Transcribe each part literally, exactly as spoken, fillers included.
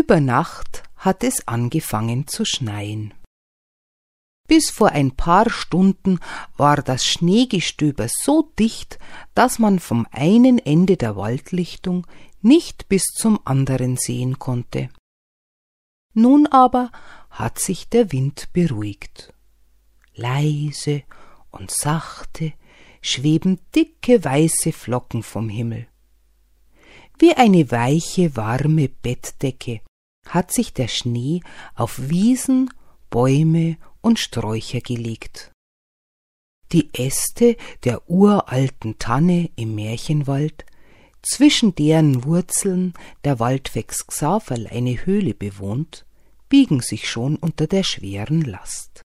Über Nacht hat es angefangen zu schneien. Bis vor ein paar Stunden war das Schneegestöber so dicht, dass man vom einen Ende der Waldlichtung nicht bis zum anderen sehen konnte. Nun aber hat sich der Wind beruhigt. Leise und sachte schweben dicke weiße Flocken vom Himmel. Wie eine weiche, warme Bettdecke hat sich der Schnee auf Wiesen, Bäume und Sträucher gelegt. Die Äste der uralten Tanne im Märchenwald, zwischen deren Wurzeln der Waldfex Xaverl eine Höhle bewohnt, biegen sich schon unter der schweren Last.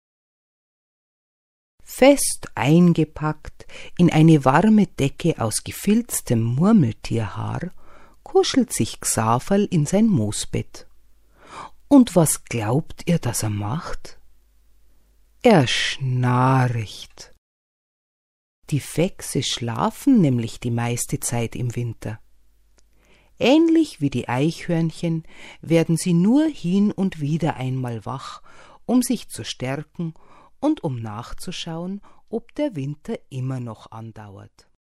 Fest eingepackt in eine warme Decke aus gefilztem Murmeltierhaar kuschelt sich Xaverl in sein Moosbett. Und was glaubt ihr, dass er macht? Er schnarcht. Die Fexe schlafen nämlich die meiste Zeit im Winter. Ähnlich wie die Eichhörnchen werden sie nur hin und wieder einmal wach, um sich zu stärken und um nachzuschauen, ob der Winter immer noch andauert.